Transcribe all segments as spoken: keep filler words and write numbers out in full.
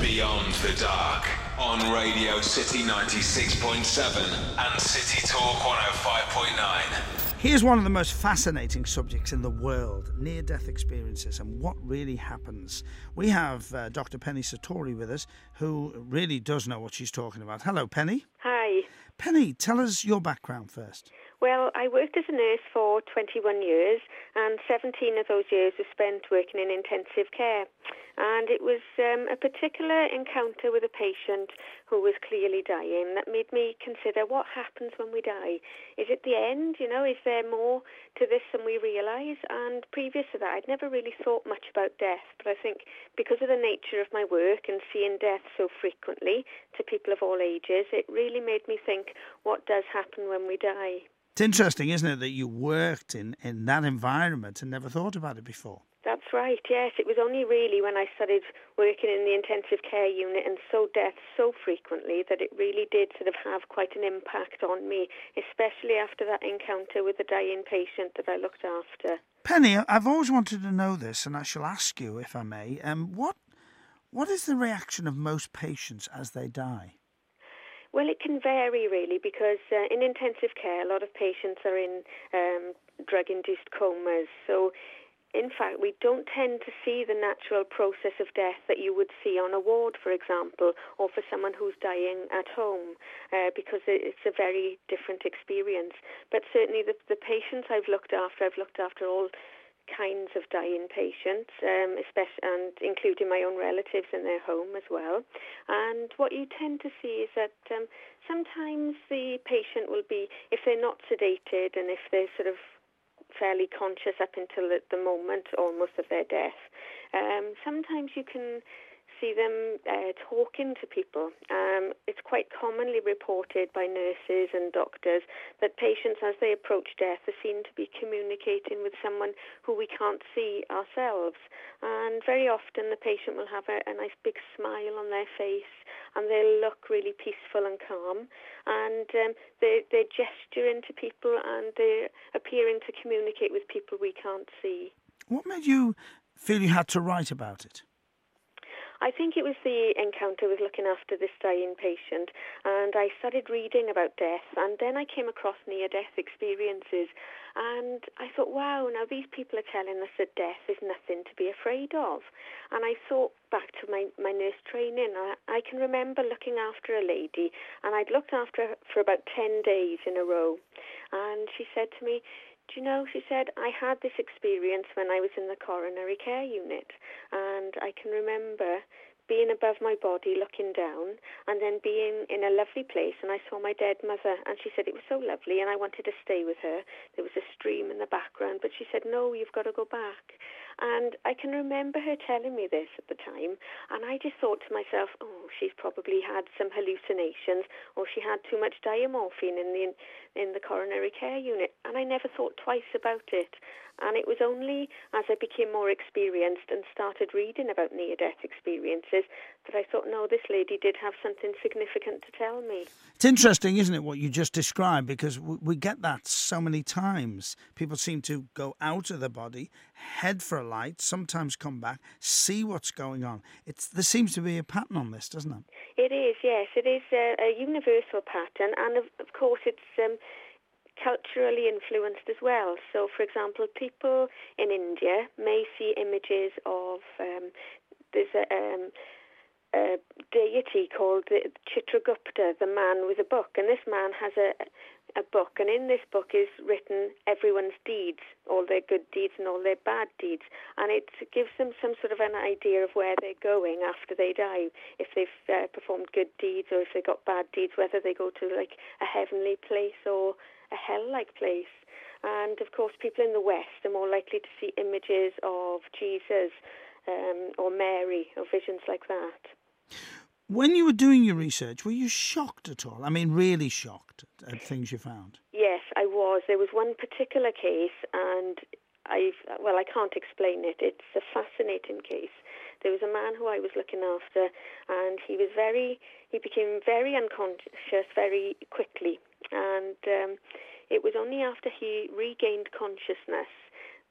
Beyond the Dark on Radio City ninety-six point seven and City Talk one oh five point nine. Here's one of the most fascinating subjects in the world, near-death experiences and what really happens. We have uh, Doctor Penny Sartori with us, who really does know what she's talking about. Hello, Penny. Hi. Penny, tell us your background first. Well, I worked as a nurse for twenty-one years, and seventeen of those years were spent working in intensive care. And it was um, a particular encounter with a patient who was clearly dying that made me consider what happens when we die. Is it the end? You know, is there more to this than we realise? And previous to that, I'd never really thought much about death. But I think because of the nature of my work and seeing death so frequently to people of all ages, it really made me think, what does happen when we die? It's interesting, isn't it, that you worked in, in that environment and never thought about it before? That's right, yes. It was only really when I started working in the intensive care unit and saw death so frequently that it really did sort of have quite an impact on me, especially after that encounter with the dying patient that I looked after. Penny, I've always wanted to know this, and I shall ask you, if I may, um, what what is the reaction of most patients as they die? Well, it can vary, really, because uh, in intensive care, a lot of patients are in um, drug-induced comas. So, in fact, we don't tend to see the natural process of death that you would see on a ward, for example, or for someone who's dying at home, uh, because it's a very different experience. But certainly the, the patients I've looked after, I've looked after all kinds of dying patients, um, especially, and including my own relatives in their home as well. And what you tend to see is that um, sometimes the patient will be, if they're not sedated and if they're sort of fairly conscious up until the, the moment almost of their death, um, sometimes you can see them uh, talking to people. Um, it's quite commonly reported by nurses and doctors that patients, as they approach death, are seen to be communicating with someone who we can't see ourselves. And very often the patient will have a, a nice big smile on their face, and they'll look really peaceful and calm. And um, they, they're gesturing to people, and they're appearing to communicate with people we can't see. What made you feel you had to write about it? I think it was the encounter with looking after this dying patient, and I started reading about death, and then I came across near-death experiences, and I thought, wow, now these people are telling us that death is nothing to be afraid of. And I thought back to my, my nurse training. I, I can remember looking after a lady, and I'd looked after her for about ten days in a row, and she said to me, do you know, she said, I had this experience when I was in the coronary care unit, and I can remember being above my body looking down and then being in a lovely place, and I saw my dead mother, and she said it was so lovely and I wanted to stay with her. There was a stream in the background, but she said, no, you've got to go back. And I can remember her telling me this at the time, and I just thought to myself, oh, she's probably had some hallucinations, or she had too much diamorphine in the in the coronary care unit, and I never thought twice about it. And it was only as I became more experienced and started reading about near-death experiences that I thought, no, this lady did have something significant to tell me. It's interesting, isn't it, what you just described, because we get that so many times. People seem to go out of the body, head for a light, sometimes come back, see what's going on. It's There seems to be a pattern on this, doesn't it? It is, yes. It is a, a universal pattern, and of, of course it's Um, culturally influenced as well. So, for example, people in India may see images of um, there's a, um, a deity called the Chitragupta, the man with a book, and this man has a a book, and in this book is written everyone's deeds, all their good deeds and all their bad deeds, and it gives them some sort of an idea of where they're going after they die, if they've uh, performed good deeds or if they got bad deeds, whether they go to like a heavenly place or a hell-like place. And of course people in the West are more likely to see images of Jesus um, or Mary or visions like that. When you were doing your research, were you shocked at all? I mean, really shocked at things you found? Yes, I was. There was one particular case, and I've, well, I can't explain it. It's a fascinating case. There was a man who I was looking after, and he was very, he became very unconscious very quickly. And um, it was only after he regained consciousness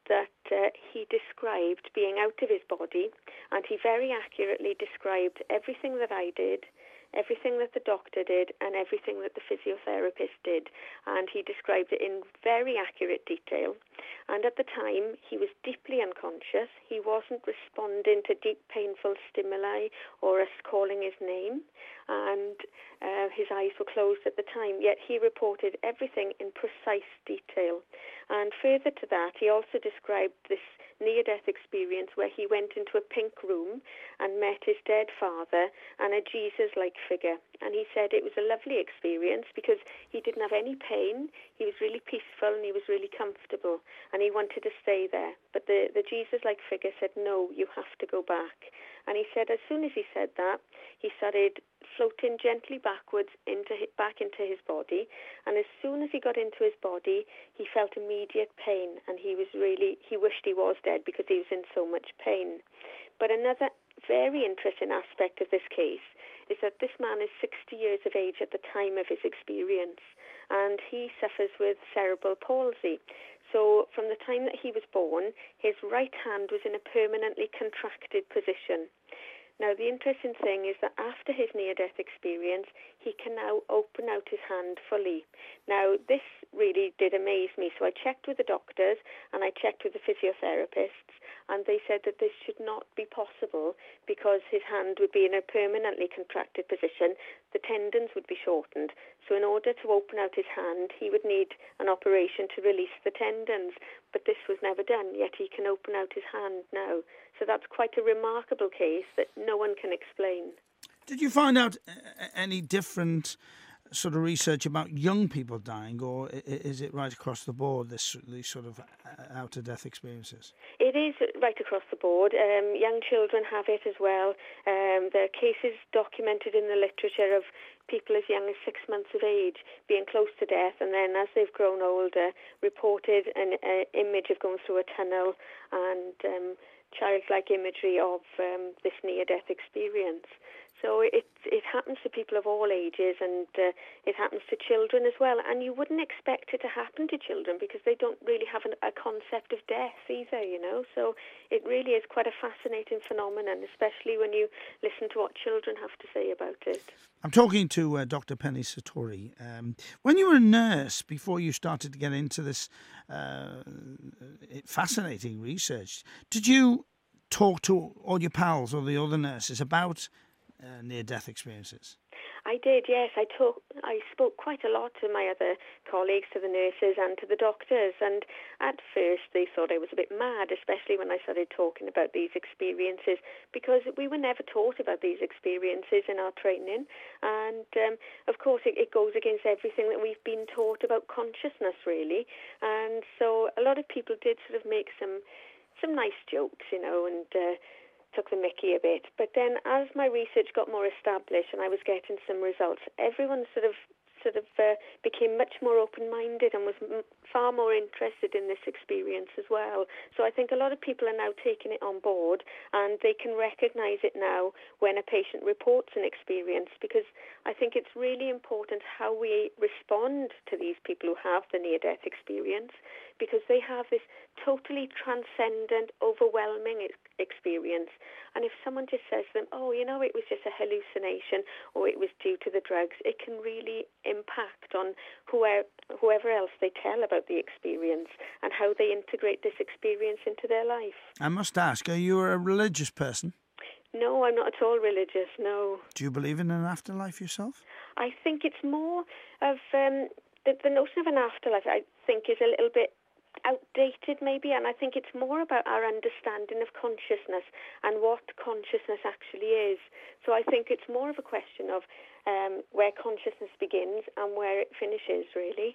that uh, he described being out of his body, and he very accurately described everything that I did, everything that the doctor did, and everything that the physiotherapist did. And he described it in very accurate detail. And at the time, he was deeply unconscious. He wasn't responding to deep, painful stimuli or us calling his name. And uh, his eyes were closed at the time, yet he reported everything in precise detail. And further to that, he also described this near-death experience where he went into a pink room and met his dead father and a Jesus-like figure. And he said it was a lovely experience because he didn't have any pain, he was really peaceful and he was really comfortable, and he wanted to stay there. But the, the Jesus-like figure said, no, you have to go back. And he said as soon as he said that, he started floating gently backwards into back into his body, and as soon as he got into his body, he felt immediate pain, and he was really, he wished he was dead because he was in so much pain. But another very interesting aspect of this case is that this man is sixty years of age at the time of his experience, and he suffers with cerebral palsy. So from the time that he was born, his right hand was in a permanently contracted position. Now, the interesting thing is that after his near-death experience, he can now open out his hand fully. Now, this really did amaze me. So I checked with the doctors and I checked with the physiotherapists, and they said that this should not be possible because his hand would be in a permanently contracted position. The tendons would be shortened. So in order to open out his hand, he would need an operation to release the tendons. But this was never done, yet he can open out his hand now. So that's quite a remarkable case that no one can explain. Did you find out any different sort of research about young people dying, or is it right across the board, this these sort of out-of-death experiences? It is right across the board. Um, young children have it as well. Um, there are cases documented in the literature of people as young as six months of age being close to death, and then as they've grown older, reported an uh, image of going through a tunnel and um, childlike imagery of um, this near-death experience. So it it happens to people of all ages, and uh, it happens to children as well. And you wouldn't expect it to happen to children because they don't really have an, a concept of death either, you know. So it really is quite a fascinating phenomenon, especially when you listen to what children have to say about it. I'm talking to uh, Doctor Penny Sartori. Um, when you were a nurse, before you started to get into this uh, fascinating research, did you talk to all your pals or the other nurses about Uh, near-death experiences? I did, yes. I talk, I spoke quite a lot to my other colleagues, to the nurses and to the doctors, and at first they thought I was a bit mad, especially when I started talking about these experiences, because we were never taught about these experiences in our training, and um, of course it, it goes against everything that we've been taught about consciousness, really. And so a lot of people did sort of make some, some nice jokes, you know, and uh, took the mickey a bit. But then as my research got more established and I was getting some results, everyone sort of sort of uh, became much more open-minded and was m- far more interested in this experience as well. So I think a lot of people are now taking it on board, and they can recognise it now when a patient reports an experience, because I think it's really important how we respond to these people who have the near-death experience, because they have this totally transcendent, overwhelming ex- experience. And if someone just says to them, oh, you know, it was just a hallucination or it was due to the drugs, it can really impact on whoever, whoever else they tell about the experience and how they integrate this experience into their life. I must ask, are you a religious person? No, I'm not at all religious, no. Do you believe in an afterlife yourself? I think it's more of um, the, the notion of an afterlife, I think, is a little bit outdated maybe, and I think it's more about our understanding of consciousness and what consciousness actually is. So I think it's more of a question of um, where consciousness begins and where it finishes, really.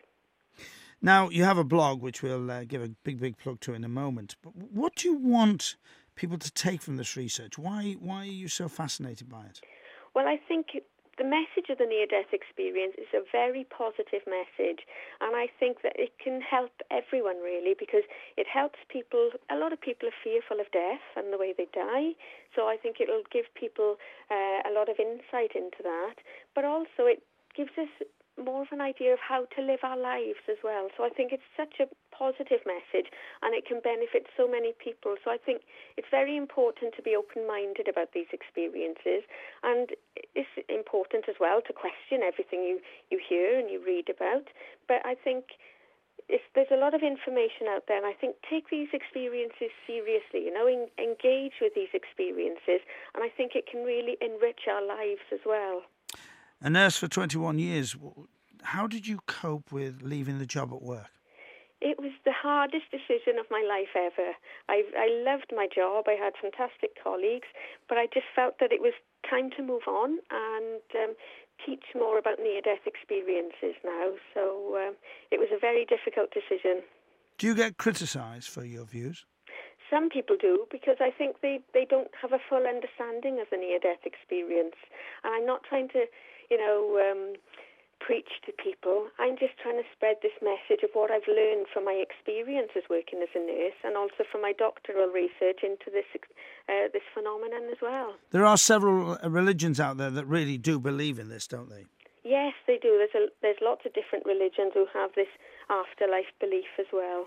Now, you have a blog, which we'll uh, give a big, big plug to in a moment. But what do you want people to take from this research? Why, why are you so fascinated by it? Well, I think the message of the near-death experience is a very positive message, and I think that it can help everyone, really, because it helps people. A lot of people are fearful of death and the way they die, so I think it'll give people uh, a lot of insight into that, but also it gives us more of an idea of how to live our lives as well. So I think it's such a positive message, and it can benefit so many people. So I think it's very important to be open-minded about these experiences, and it's important as well to question everything you, you hear and you read about. But I think It's, there's a lot of information out there, and I think take these experiences seriously, you know, en- engage with these experiences, and I think it can really enrich our lives as well. A nurse for twenty-one years, how did you cope with leaving the job at work? It was the hardest decision of my life ever. I, I loved my job, I had fantastic colleagues, but I just felt that it was time to move on and um, teach more about near-death experiences now. So um, it was a very difficult decision. Do you get criticised for your views? Some people do, because I think they, they don't have a full understanding of the near-death experience. And I'm not trying to, you know, um, preach to people. I'm just trying to spread this message of what I've learned from my experiences working as a nurse, and also from my doctoral research into this uh, this phenomenon as well. There are several religions out there that really do believe in this, don't they? Yes, they do. There's a, there's lots of different religions who have this afterlife belief as well.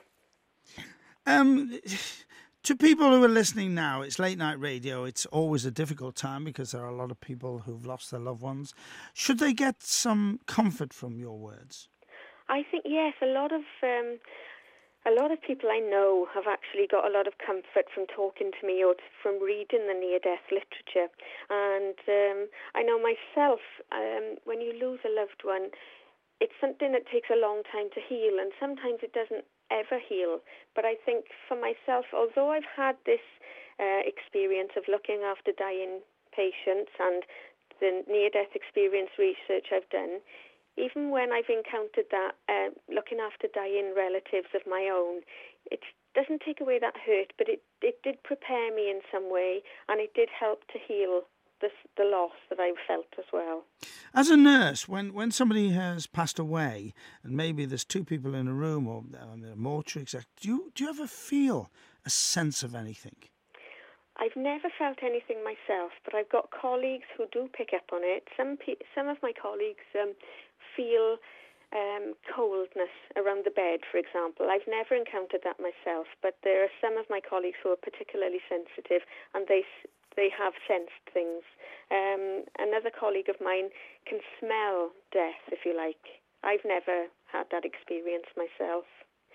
Um, to people who are listening now, it's late night radio. It's always a difficult time because there are a lot of people who've lost their loved ones. Should they get some comfort from your words? I think, yes, a lot of um, a lot of people I know have actually got a lot of comfort from talking to me or from reading the near-death literature. And um, I know myself, um, when you lose a loved one, it's something that takes a long time to heal, and sometimes it doesn't ever heal. But I think for myself, although I've had this uh, experience of looking after dying patients and the near-death experience research I've done, even when I've encountered that, uh, looking after dying relatives of my own, it doesn't take away that hurt, but it, it did prepare me in some way, and it did help to heal this, the loss that I felt as well. As a nurse, when, when somebody has passed away, and maybe there's two people in a room or um, a mortuary, do you, do you ever feel a sense of anything? I've never felt anything myself, but I've got colleagues who do pick up on it. Some pe- some of my colleagues um, feel um, coldness around the bed, for example. I've never encountered that myself, but there are some of my colleagues who are particularly sensitive, and they they have sensed things. Um, another colleague of mine can smell death, if you like. I've never had that experience myself.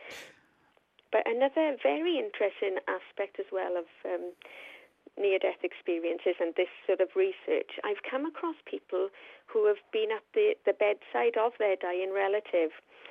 But another very interesting aspect as well of um, near-death experiences and this sort of research, I've come across people who have been at the, the bedside of their dying relative,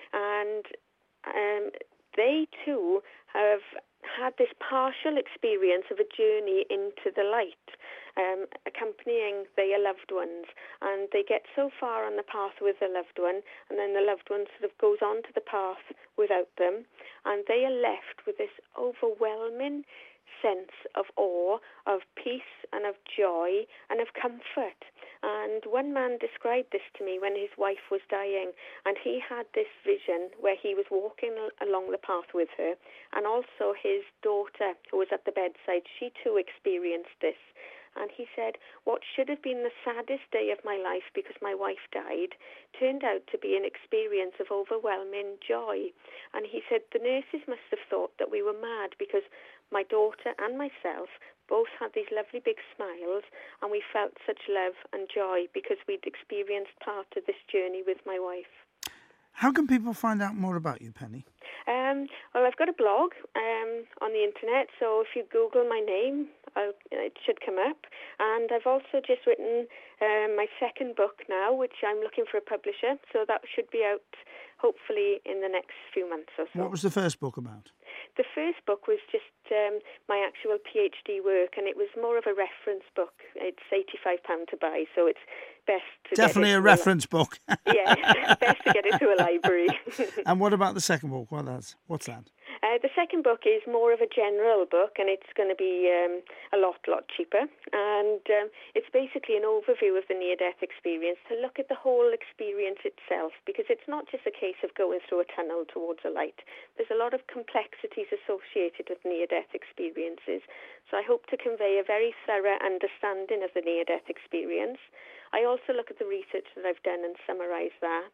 and um, they too have had this partial experience of a journey into the light, um, accompanying their loved ones, and they get so far on the path with the loved one, and then the loved one sort of goes on to the path without them, and they are left with this overwhelming sense of awe, of peace and of joy and of comfort. And one man described this to me when his wife was dying, and he had this vision where he was walking along the path with her, and also his daughter who was at the bedside, she too experienced this. And he said, what should have been the saddest day of my life because my wife died turned out to be an experience of overwhelming joy. And he said the nurses must have thought that we were mad because my daughter and myself both had these lovely big smiles, and we felt such love and joy because we'd experienced part of this journey with my wife. How can people find out more about you, Penny? Um, well, I've got a blog um, on the internet, so if you Google my name, I'll, it should come up. And I've also just written um, my second book now, which I'm looking for a publisher, so that should be out hopefully in the next few months or so. What was the first book about? The first book was just um, my actual PhD work, and it was more of a reference book. It's eighty-five pounds to buy, so it's best to Definitely get it a to reference a li- book. Yeah, best to get it to a library. And what about the second book? What that's, what's that? Uh, the second book is more of a general book, and it's going to be um, a lot, lot cheaper. And um, it's basically an overview of the near-death experience to look at the whole experience itself, because it's not just a case of going through a tunnel towards a light. There's a lot of complexities associated with near-death experiences. So I hope to convey a very thorough understanding of the near-death experience. I also look at the research that I've done and summarise that.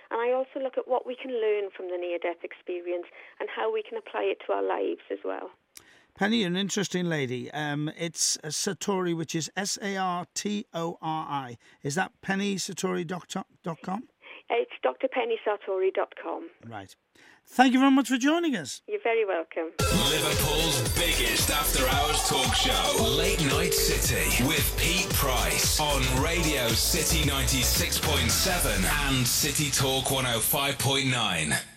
And I also look at what we can learn from the near-death experience and how we can apply it to our lives as well. Penny, an interesting lady. Um, it's a Satori, which is S A R T O R I. Is that penny satori dot com? It's d r penny satori dot com. Right. Thank you very much for joining us. You're very welcome. Liverpool's biggest after-hours talk show, Late Night City, with Pete Price on Radio City ninety-six point seven and City Talk one oh five point nine.